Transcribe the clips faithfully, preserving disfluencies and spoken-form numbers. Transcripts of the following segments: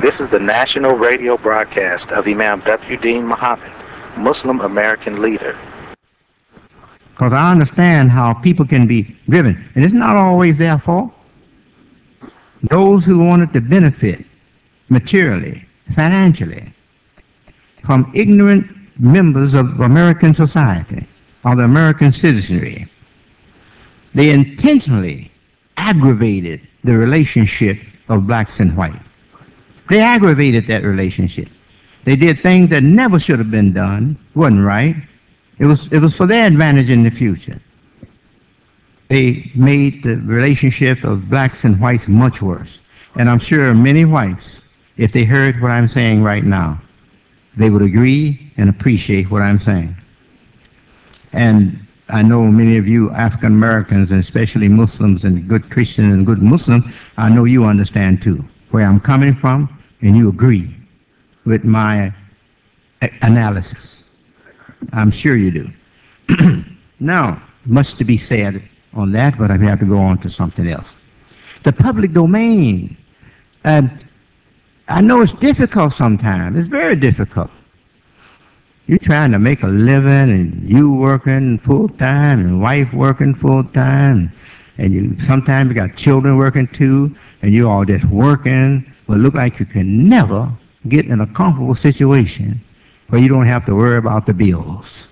This is the national radio broadcast of Imam W. Deen Muhammad, Muslim American leader. Because I understand how people can be driven, and it's not always their fault. Those who wanted to benefit materially, financially, from ignorant members of American society, or the American citizenry, they intentionally aggravated the relationship of blacks and whites. They aggravated that relationship. They did things that never should have been done, wasn't right. It was, it was for their advantage in the future. They made the relationship of blacks and whites much worse. And I'm sure many whites, if they heard what I'm saying right now, they would agree and appreciate what I'm saying. And I know many of you African Americans, and especially Muslims and good Christians and good Muslims, I know you understand too where I'm coming from, and you agree with my analysis. I'm sure you do. Now, much to be said on that, but I have to go on to something else. The public domain. Uh, I know it's difficult sometimes. It's very difficult. You're trying to make a living, and you working full time, and wife working full time, and you sometimes you got children working too, and you all just working, but look like you can never get in a comfortable situation where you don't have to worry about the bills.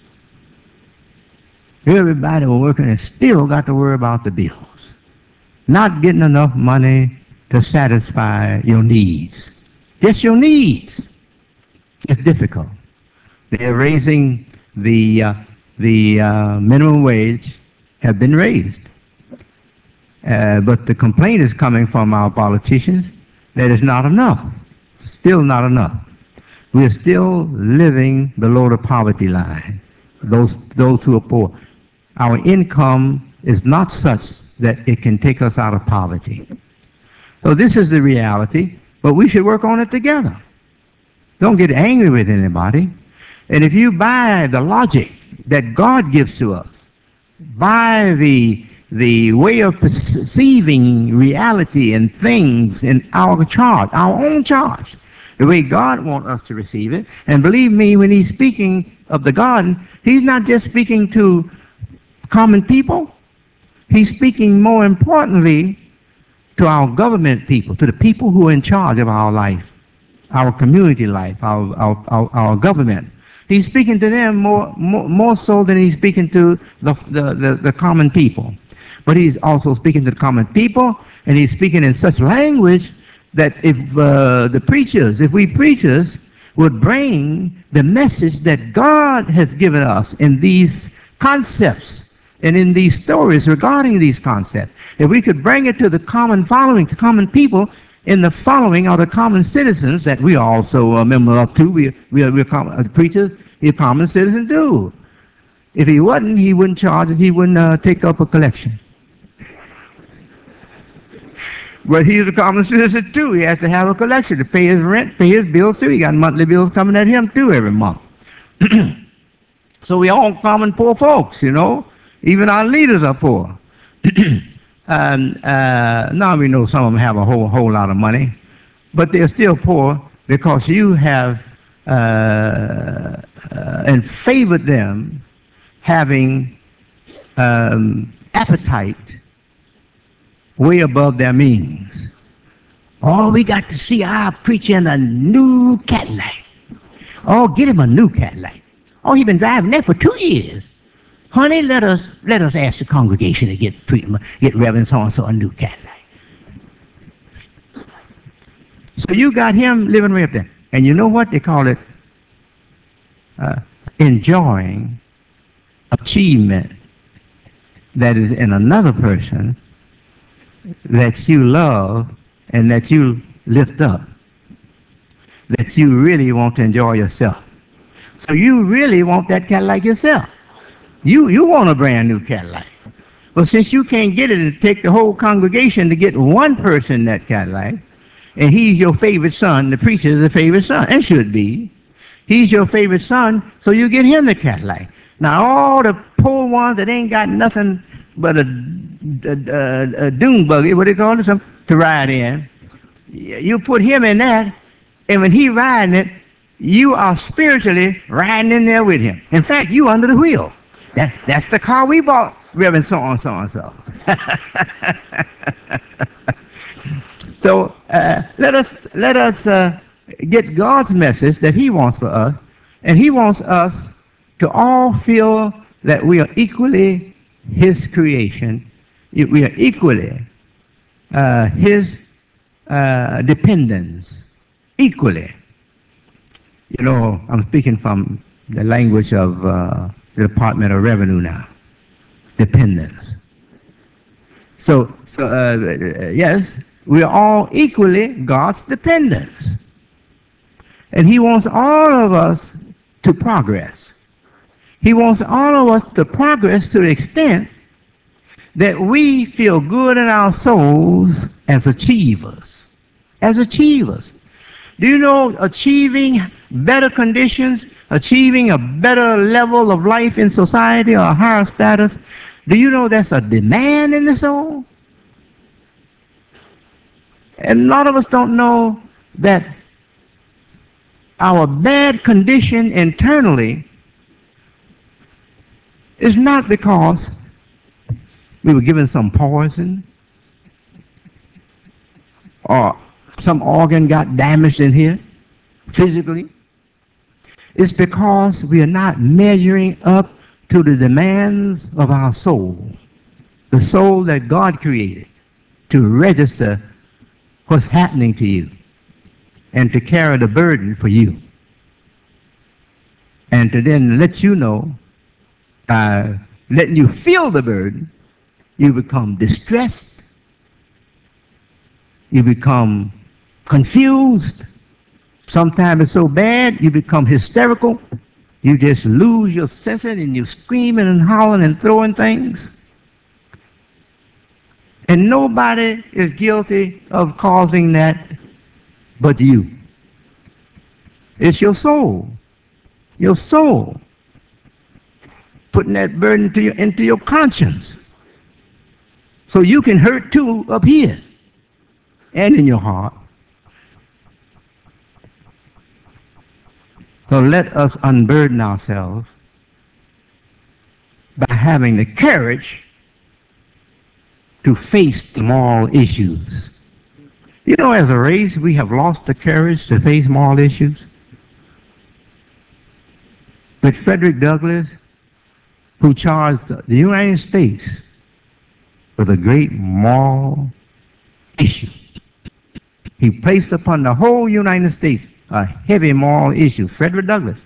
Everybody working and still got to worry about the bills. Not getting enough money to satisfy your needs. Just your needs. It's difficult. They're raising the, uh, the uh, minimum wage have been raised. Uh, but the complaint is coming from our politicians that it's not enough. Still not enough. We're still living below the poverty line, those, those who are poor. Our income is not such that it can take us out of poverty. So this is the reality, but we should work on it together. Don't get angry with anybody. And if you buy the logic that God gives to us, buy the, the way of perceiving reality and things in our charge, our own charge, the way God wants us to receive it, and believe me, when he's speaking of the garden, he's not just speaking to common people, he's speaking more importantly to our government people, to the people who are in charge of our life, our community life, our, our, our, our government. He's speaking to them more, more, more so than he's speaking to the, the, the, the common people. But he's also speaking to the common people, and he's speaking in such language that if uh, the preachers, if we preachers would bring the message that God has given us in these concepts and in these stories regarding these concepts, if we could bring it to the common following, to common people, in the following are the common citizens that we also are member of too. We, we are, we're common, the preachers, he's a common citizen too. If he wasn't, he wouldn't charge it, he wouldn't uh, take up a collection. But he's a common citizen too. He has to have a collection to pay his rent, pay his bills too. He got monthly bills coming at him too every month. So we all common poor folks, you know. Even our leaders are poor. And uh, now we know some of them have a whole whole lot of money, but they're still poor because you have uh, uh, and favored them having um, appetite way above their means. Oh, we got to see our preacher in a new Cadillac. Oh, get him a new Cadillac. Oh, he's been driving that for two years. Honey, let us let us ask the congregation to get get Reverend so-and-so a new Cadillac. So you got him living way up there. And you know what? They call it uh, enjoying achievement that is in another person that you love and that you lift up, that you really want to enjoy yourself. So you really want that Cadillac yourself. You, you want a brand new Cadillac. But since you can't get it and take the whole congregation to get one person that Cadillac, and he's your favorite son, the preacher is a favorite son, and should be. He's your favorite son, so you get him the Cadillac. Now all the poor ones that ain't got nothing but a, a, a, a dune buggy, what do they call it, some, to ride in, you put him in that, And when he riding it, you are spiritually riding in there with him. In fact, you under the wheel. That, that's the car we bought, Reverend so-and, so-and-so. So uh, let us, let us uh, get God's message that he wants for us. And he wants us to all feel that we are equally his creation. We are equally uh, his uh, dependents. Equally. You know, I'm speaking from the language of uh, the Department of Revenue now. Dependents. So, so uh, yes, we are all equally God's dependents. And he wants all of us to progress. He wants all of us to progress to the extent that we feel good in our souls as achievers. As achievers. Do you know achieving better conditions, achieving a better level of life in society or a higher status, do you know that's a demand in the soul? And a lot of us don't know that our bad condition internally is not because we were given some poison or some organ got damaged in here physically. It's because we are not measuring up to the demands of our soul, the soul that God created to register what's happening to you and to carry the burden for you and to then let you know, by letting you feel the burden, you become distressed, you become confused. Sometimes it's so bad you become hysterical. You just lose your senses and you're screaming and howling and throwing things. And nobody is guilty of causing that but you. It's your soul. Your soul putting that burden to your, into your conscience. So you can hurt too up here and in your heart. So let us unburden ourselves by having the courage to face the moral issues. You know, as a race, we have lost the courage to face moral issues. But Frederick Douglass, who charged the United States with a great moral issue, he placed upon the whole United States a heavy moral issue. Frederick Douglass.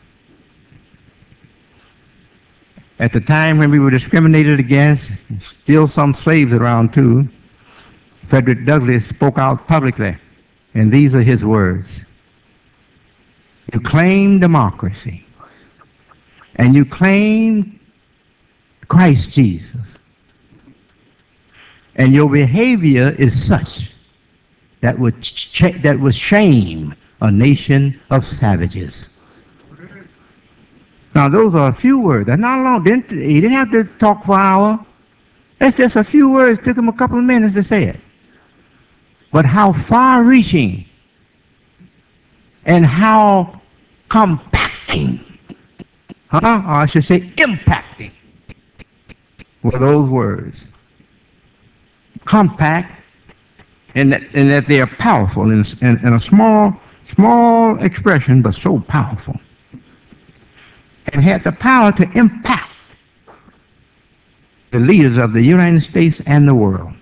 At the time when we were discriminated against, still some slaves around too, Frederick Douglass spoke out publicly, and these are his words. You claim democracy, and you claim Christ Jesus, and your behavior is such that would, ch- that would shame a nation of savages. Now, those are a few words. That's not long. Didn't, he didn't have to talk for an hour. That's just a few words. It took him a couple of minutes to say it. But how far-reaching and how compacting, huh? Or I should say impacting, were those words. Compact, in that, in that they are powerful in, in, in a small, small expression, but so powerful. And had the power to impact the leaders of the United States and the world.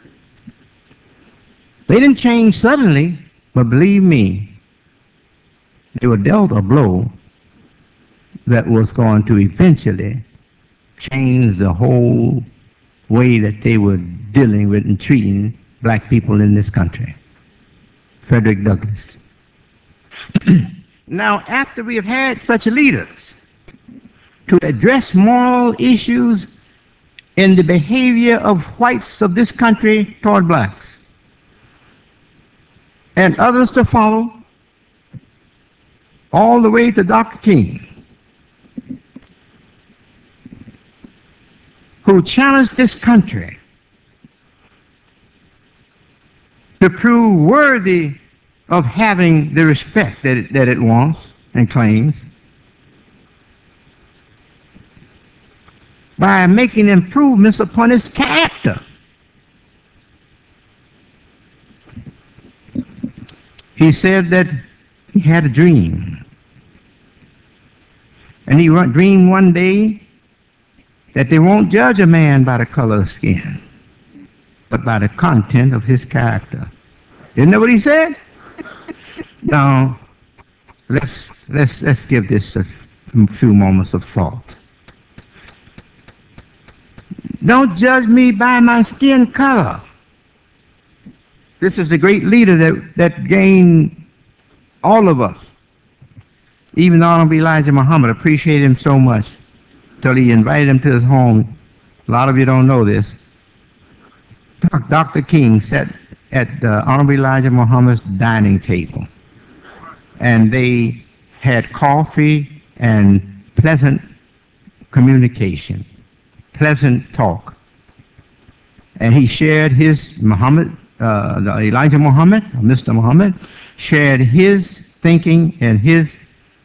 They didn't change suddenly, but believe me, they were dealt a blow that was going to eventually change the whole way that they were dealing with and treating black people in this country. Frederick Douglass. Now, after we have had such leaders to address moral issues in the behavior of whites of this country toward blacks, and others to follow, all the way to Doctor King, who challenged this country to prove worthy of having the respect that it, that it wants and claims by making improvements upon its character. He said that he had a dream. And he dreamed one day that they won't judge a man by the color of skin, but by the content of his character. Isn't that what he said? Now, let's, let's, let's give this a few moments of thought. Don't judge me by my skin color. This is the great leader that, that gained all of us. Even Honorable Elijah Muhammad appreciated him so much till he invited him to his home. A lot of you don't know this. Doctor King sat at uh, Honorable Elijah Muhammad's dining table, and they had coffee and pleasant communication, pleasant talk. And he shared his Muhammad, uh, Elijah Muhammad, Mister Muhammad, shared his thinking and his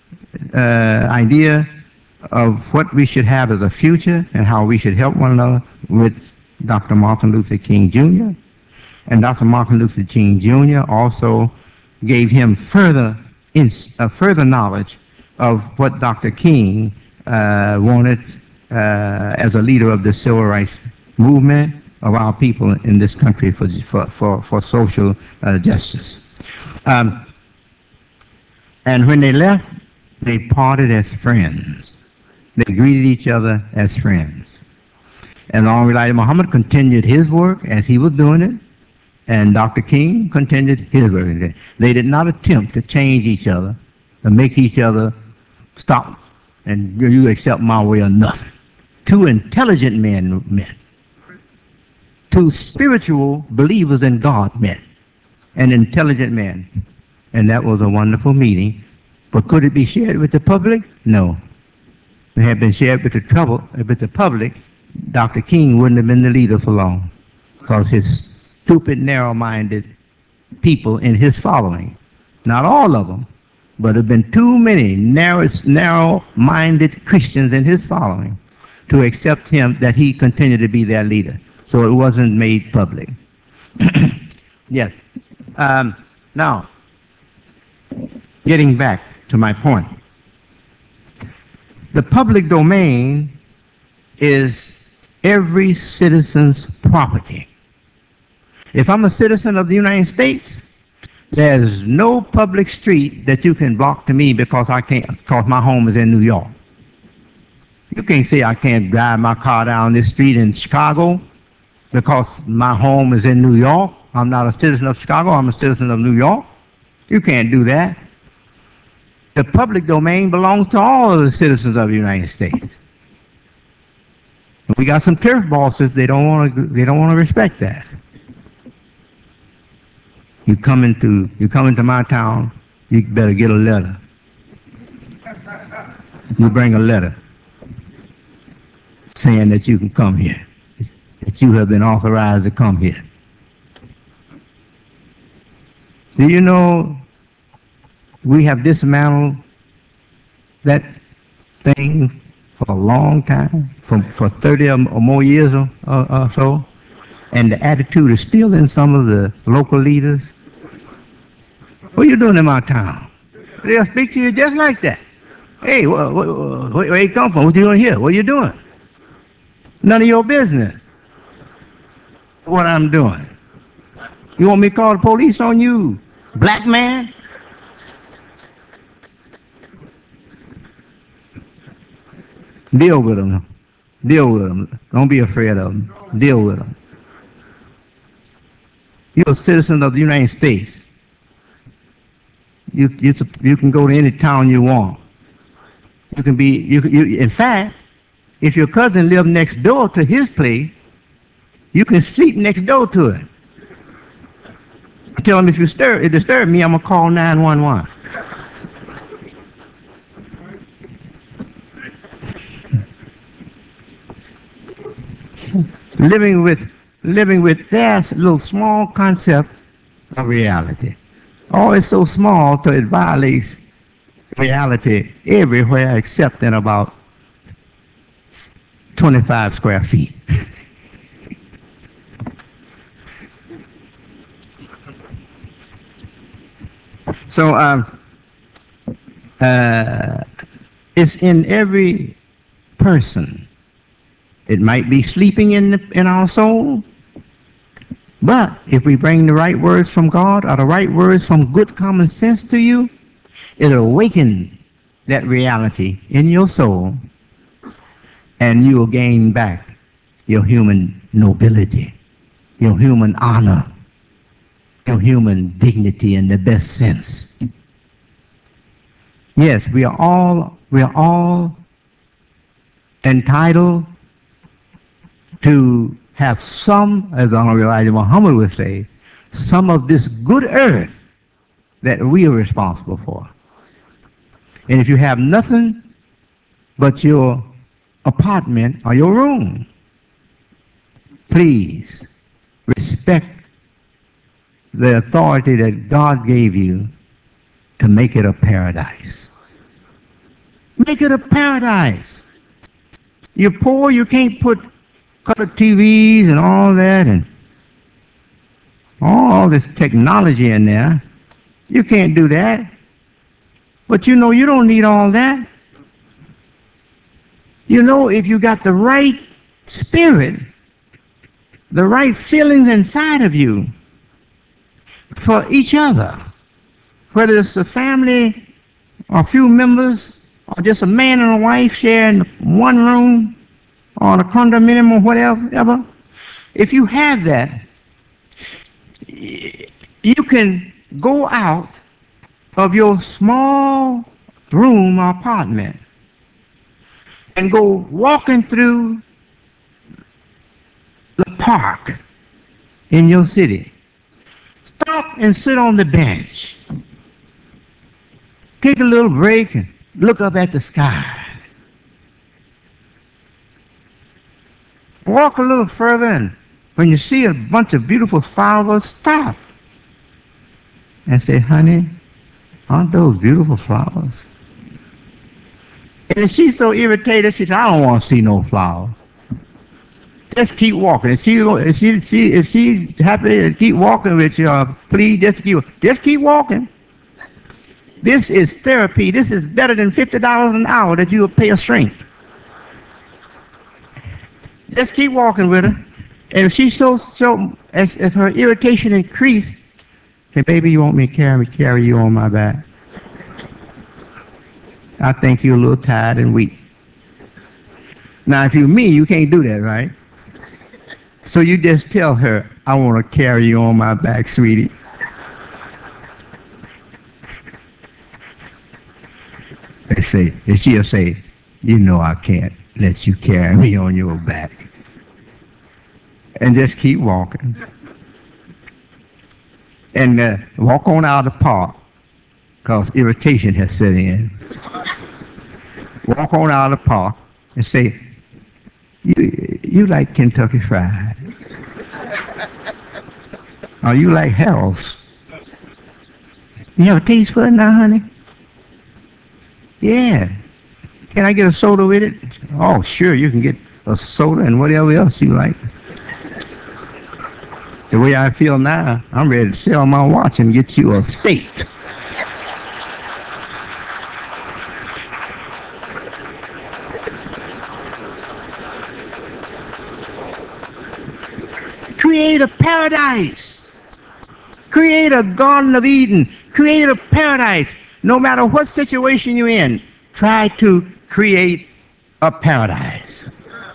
uh, idea of what we should have as a future and how we should help one another with Doctor Martin Luther King Junior And Doctor Martin Luther King Junior also gave him further, ins uh, further knowledge of what Doctor King uh, wanted uh, as a leader of the civil rights movement of our people in this country for, for, for, for social uh, justice. Um, and when they left, they parted as friends. They greeted each other as friends. And Honorable Elijah Muhammad continued his work as he was doing it, and Doctor King continued his work. They did not attempt to change each other, to make each other stop and you accept my way or nothing. Two intelligent men met. Two spiritual believers in God met. An intelligent man. And that was a wonderful meeting. But could it be shared with the public? No. If it had been shared with the trouble, with the public, Doctor King wouldn't have been the leader for long, because his stupid, narrow-minded people in his following, not all of them, but there have been too many narrow, narrow-minded Christians in his following to accept him, that he continued to be their leader. So it wasn't made public. Yes. Um, now, getting back to my point. The public domain is every citizen's property. If I'm a citizen of the United States, there's no public street that you can block to me because I can't, because my home is in New York. You can't say I can't drive my car down this street in Chicago because my home is in New York. I'm not a citizen of Chicago, I'm a citizen of New York. You can't do that. The public domain belongs to all of the citizens of the United States. We got some turf bosses, they don't want to they don't want to respect that. You come into you come into my town, you better get a letter. You bring a letter saying that you can come here, that you have been authorized to come here. Do you know we have dismantled that thing for a long time, for, for thirty or more years or, or, or so, and the attitude is still in some of the local leaders? What are you doing in my town? They'll speak to you just like that. Hey, wh wh wh where you come from? What you doing here? What are you doing? None of your business what I'm doing. You want me to call the police on you, black man? Deal with them. Deal with them. Don't be afraid of them. Deal with them. You're a citizen of the United States. You, you, you can go to any town you want. You can be, you, you, in fact, if your cousin lived next door to his place, you can sleep next door to it. Tell him, if you stir, it disturb me, I'm going to call nine one one. living with living with their little small concept of reality. Oh, it's so small till it violates reality everywhere except in about twenty-five square feet. So um, uh, it's in every person. It might be sleeping in, the, in our soul, but if we bring the right words from God or the right words from good common sense to you, it'll awaken that reality in your soul, and you will gain back your human nobility, your human honor, your human dignity in the best sense. Yes, we are all we are all entitled to have some, as the Honorable Elijah Muhammad would say, some of this good earth that we are responsible for. And if you have nothing but your apartment or your room, please respect the authority that God gave you to make it a paradise. Make it a paradise. You're poor, you can't put color T Vs and all that and all this technology in there. You can't do that. But you know you don't need all that. You know, if you got the right spirit, the right feelings inside of you for each other, whether it's a family or a few members or just a man and a wife sharing one room or a condominium or whatever, if you have that, you can go out of your small room or apartment and go walking through the park in your city. Stop and sit on the bench. Take a little break and look up at the sky. Walk a little further, and when you see a bunch of beautiful flowers, stop and say, honey, aren't those beautiful flowers? And if she's so irritated, she says, I don't want to see no flowers. Just keep walking. If she if she, she if she's happy to keep walking with you, uh, please just keep just keep walking. This is therapy. This is better than fifty dollars an hour that you will pay a shrink. Just keep walking with her. And if she's so so as if her irritation increased, hey baby, you want me to carry carry you on my back? I think you're a little tired and weak. Now if you're me, you can't do that, right? So you just tell her, I want to carry you on my back, sweetie. They say, and she'll say, you know I can't let you carry me on your back. And just keep walking. And uh, walk on out of the park, because irritation has set in. Walk on out of the park and say, you, you like Kentucky Fried. Or you like Harold's. You have a taste for it now, honey? Yeah. Can I get a soda with it? Oh, sure, you can get a soda and whatever else you like. The way I feel now, I'm ready to sell my watch and get you a steak. Create a paradise. Create a Garden of Eden. Create a paradise. No matter what situation you're in, try to create a paradise.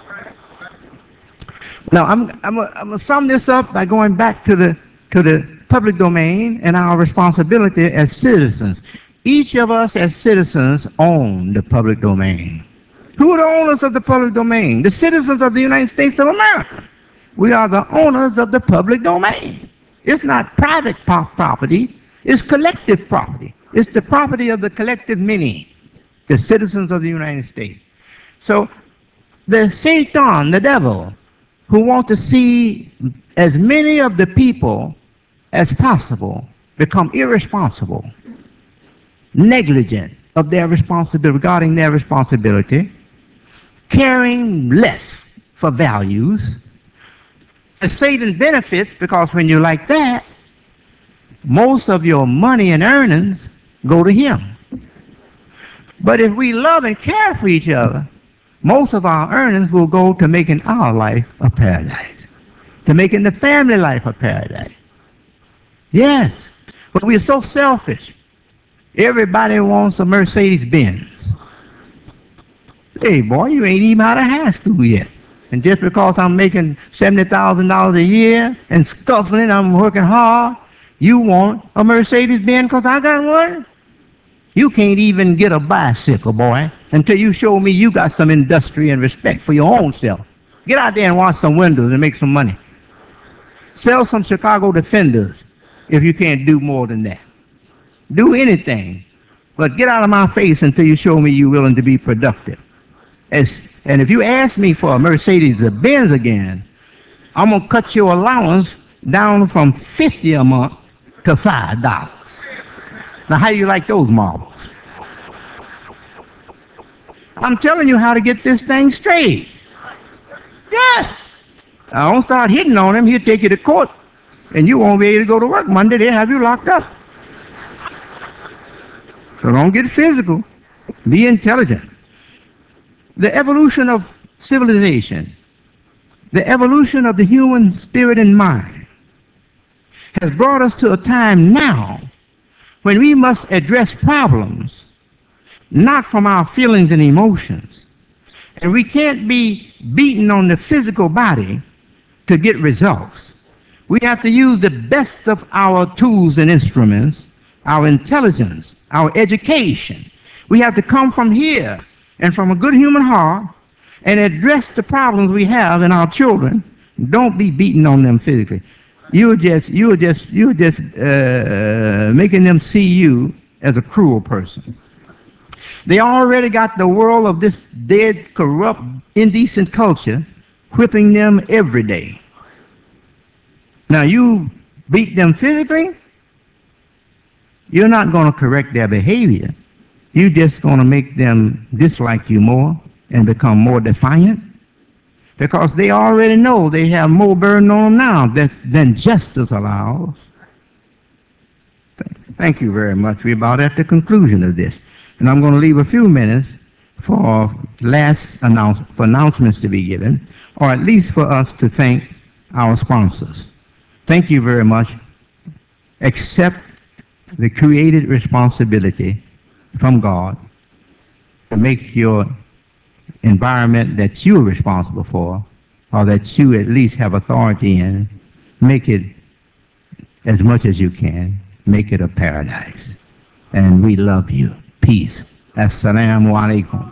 Now, I'm, I'm going to sum this up by going back to the, to the public domain and our responsibility as citizens. Each of us as citizens own the public domain. Who are the owners of the public domain? The citizens of the United States of America. We are the owners of the public domain. It's not private property, it's collective property. It's the property of the collective many, the citizens of the United States. So the Satan, the devil, who want to see as many of the people as possible become irresponsible, negligent of their responsibility, regarding their responsibility, caring less for values. And Satan benefits because when you're like that, most of your money and earnings go to him. But if we love and care for each other, most of our earnings will go to making our life a paradise, to making the family life a paradise. Yes, but we're so selfish. Everybody wants a Mercedes Benz. Hey, boy, you ain't even out of high school yet. And just because I'm making seventy thousand dollars a year and scuffling, I'm working hard, you want a Mercedes Benz because I got one? You can't even get a bicycle, boy, until you show me you got some industry and respect for your own self. Get out there and wash some windows and make some money. Sell some Chicago Defenders if you can't do more than that. Do anything, but get out of my face until you show me you're willing to be productive. As, and if you ask me for a Mercedes Benz again, I'm going to cut your allowance down from fifty dollars a month to five dollars. Now, how do you like those marbles? I'm telling you how to get this thing straight. Yeah. I don't start hitting on him, he'll take you to court, and you won't be able to go to work Monday. They'll have you locked up. So don't get physical. Be intelligent. The evolution of civilization, the evolution of the human spirit and mind has brought us to a time now when we must address problems not from our feelings and emotions. And we can't be beaten on the physical body to get results. We have to use the best of our tools and instruments, our intelligence, our education. We have to come from here and from a good human heart and address the problems we have in our children. Don't be beating on them physically. You're just, you're just, you're just uh, making them see you as a cruel person. They already got the world of this dead, corrupt, indecent culture whipping them every day. Now you beat them physically, you're not going to correct their behavior. You're just going to make them dislike you more and become more defiant, because they already know they have more burden on them now that, than justice allows. Thank you very much. We're about at the conclusion of this. And I'm going to leave a few minutes for last announce, for announcements to be given, or at least for us to thank our sponsors. Thank you very much. Accept the created responsibility from God to make your environment that you're responsible for, or that you at least have authority in, make it as much as you can. Make it a paradise. And we love you. Peace. Assalamu alaikum.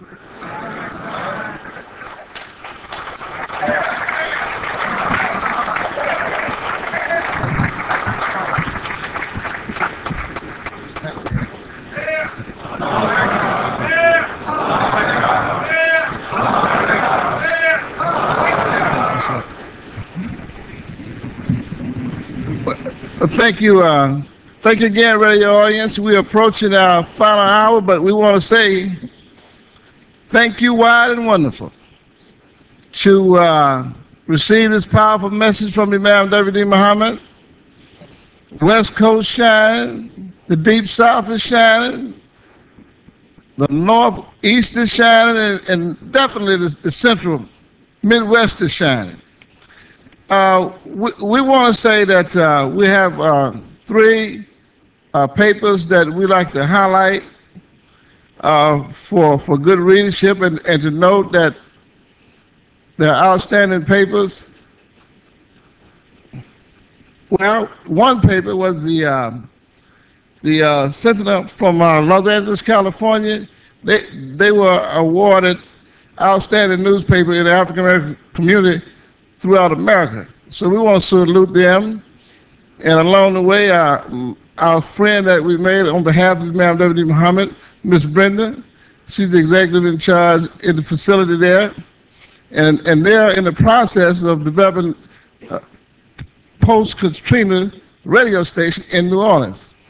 Thank you. Uh, thank you again, radio audience. We're approaching our final hour, but we want to say thank you, wide and wonderful, to uh, receive this powerful message from Imam W D Muhammad. West Coast shining, the Deep South is shining, the Northeast is shining, and, and definitely the, the Central Midwest is shining. Uh, we, we want to say that uh, we have uh, three uh, papers that we like to highlight uh, for, for good readership, and, and to note that they're outstanding papers. Well, one paper was the, uh, the uh, Sentinel from uh, Los Angeles, California. They, they were awarded outstanding newspaper in the African American community throughout America. So we want to salute them. And along the way, our, our friend that we made on behalf of Imam W D Muhammad, Miss Brenda, she's the executive in charge in the facility there. And, and they're in the process of developing a post-Katrina radio station in New Orleans.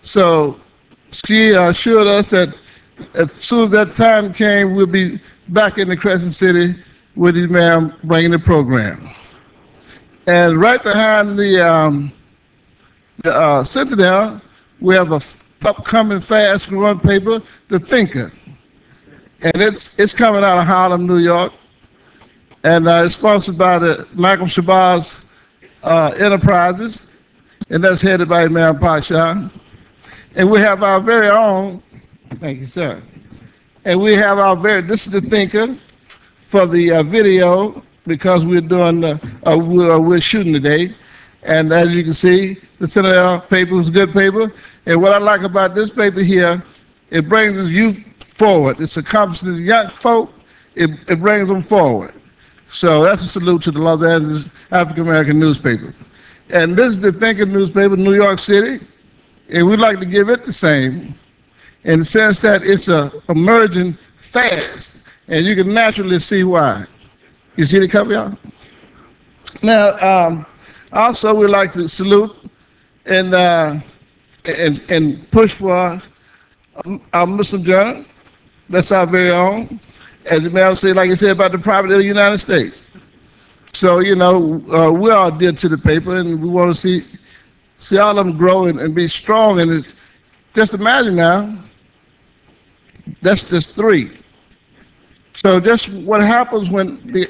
So she assured us that as soon as that time came, we'll be back in the Crescent City with Imam bringing the program. And right behind the, um, the uh, Sentinel, we have a upcoming fast-growing paper, The Thinker. And it's, it's coming out of Harlem, New York. And uh, it's sponsored by the Malcolm Shabazz uh, Enterprises. And that's headed by Imam Pasha. And we have our very own, thank you, sir. And we have our very, this is The Thinker for the uh, video, because we're doing, uh, uh, we're, we're shooting today. And as you can see, the Sentinel paper is good paper. And what I like about this paper here, it brings the youth forward. It's accomplishing young folk, it, it brings them forward. So that's a salute to the Los Angeles African American newspaper. And this is The Thinker newspaper, New York City. And we'd like to give it the same, in the sense that it's a emerging fast. And you can naturally see why. You see the cover, y'all? Now, um, also we'd like to salute and, uh, and, and push for our Muslim Journal. That's our very own. As the man said, like I said, about the property of the United States. So, you know, uh, we're all dear to the paper, and we want to see see all of them grow and, and be strong. And it's, just imagine now, that's just three. So just what happens when the,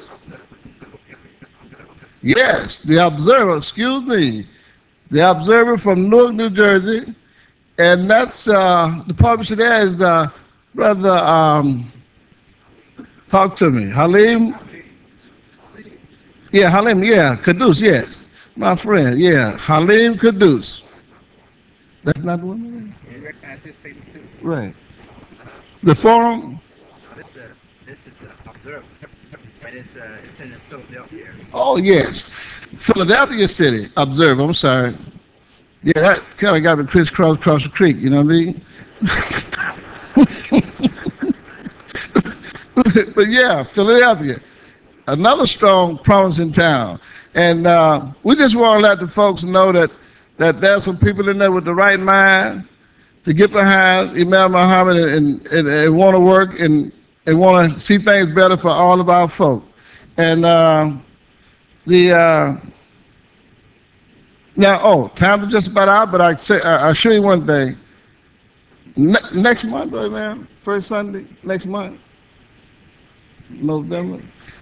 yes, the Observer, excuse me, the Observer from Newark, New Jersey, and that's, uh, the publisher there is uh, Brother, um, talk to me, Halim, yeah, Halim, yeah, Kudus, yes, my friend, yeah, Halim Kudus. That's not the one? Right. The Forum? This is the Observer, but it's, uh, it's in Philadelphia. Oh, yes. Philadelphia City Observer, I'm sorry. Yeah, that kind of got me crisscross across the creek, you know what I mean? But yeah, Philadelphia, another strong, promising town. And uh, we just want to let the folks know that, that there's some people in there with the right mind to get behind Imam Muhammad and, and, and want to work and, and want to see things better for all of our folk. And uh, the uh, now, oh, time is just about out, but I say I, I'll show you one thing. Ne next month, right, man? First Sunday next month, November.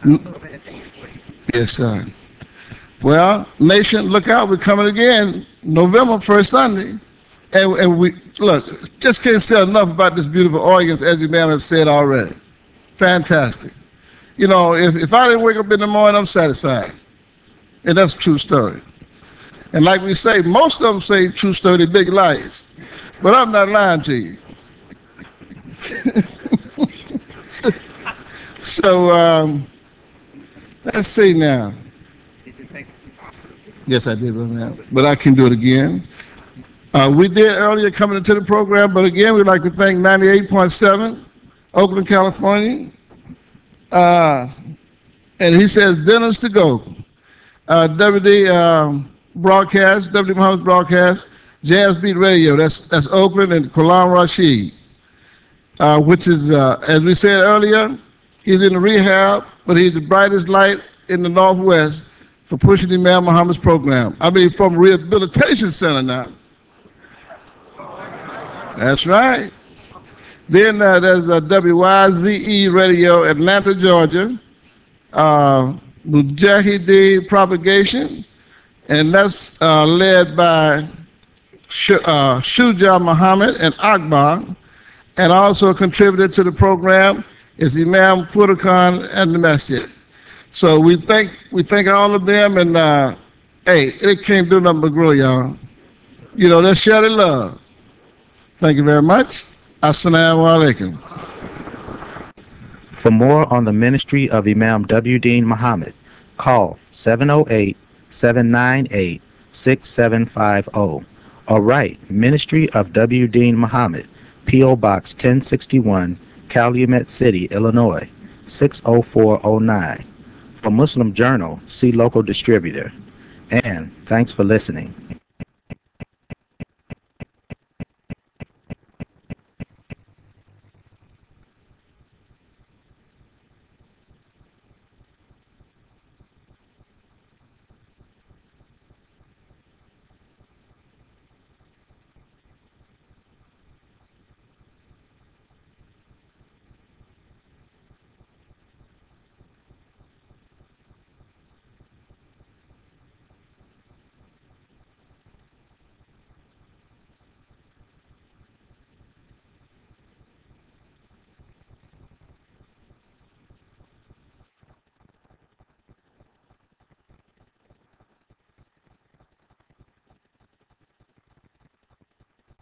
Yes, sir. Well, nation, look out! We're coming again, November first Sunday, and, and we look. Just can't say enough about this beautiful audience, as you may have said already. Fantastic. You know, if, if I didn't wake up in the morning, I'm satisfied. And that's a true story. And like we say, most of them say true story, big lies. But I'm not lying to you. So, um, let's see now. Yes, I did, but I can do it again. Uh, we did earlier coming into the program, but again, we'd like to thank ninety-eight point seven, Oakland, California. Uh, and he says, dinners to go. Uh, W D um, broadcast, W D Muhammad's broadcast, Jazz Beat Radio, that's, that's Oakland, and Qulan Rashid, uh, which is, uh, as we said earlier, he's in the rehab, but he's the brightest light in the Northwest for pushing Imam Muhammad's program. I mean, from Rehabilitation Center now. That's right. Then uh, there's uh, W Y Z E Radio, Atlanta, Georgia, uh, Mujahideen Propagation, and that's uh, led by Sh uh, Shuja Muhammad and Akbar, and also a contributor to the program is Imam Furqan and the Masjid. So we thank we thank all of them, and uh, hey, it can't do nothing but grow, y'all. You know, let's share the love. Thank you very much. Assalamu alaikum. For more on the ministry of Imam W. Deen Muhammad, call seven oh eight, seven nine eight, six seven five oh or write Ministry of W. Deen Muhammad, P O Box ten sixty-one, Calumet City, Illinois, six oh four oh nine. For Muslim Journal, see local distributor. And thanks for listening.